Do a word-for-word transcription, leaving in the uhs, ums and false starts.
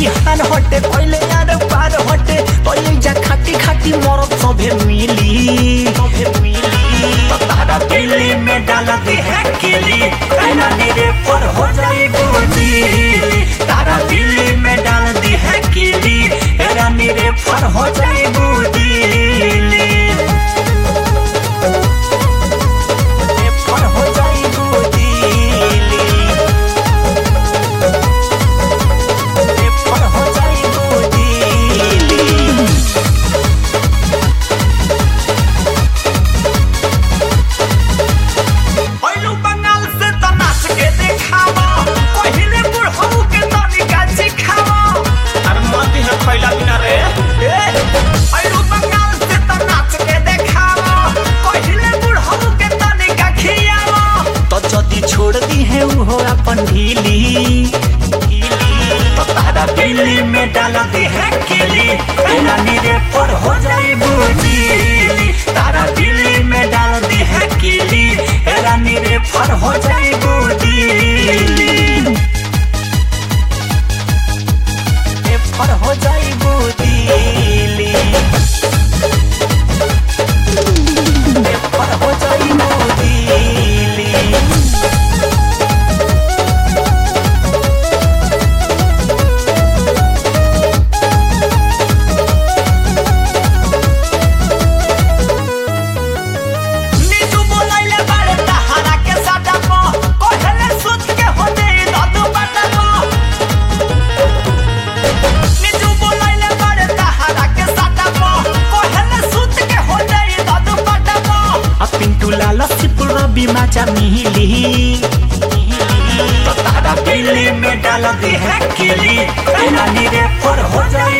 बिहान हटे पहले यार पार हटे तो ये जा खाटी खाटी मरद सभे मिली सभे मिली तो तारा दिल्ली में डाल दे है केली ऐना मेरे पर हो जाए बूदी तारा दिल्ली में डाल दी है केली ऐना मेरे पर हो जाए बूदी अपन ढीली तो तारा दिल्ली में डाल दे है केली ऐना मेरे पर हो जाए बूदी तारा दिल्ली में डाल दे है केली ऐना मेरे पर हो जाए बूदी पर हो जाए बूदी पर हो जाए बूदी माचा मिली तो तारा दिल्ली में डाल दे है केली ऐना मेरे पर हो जाए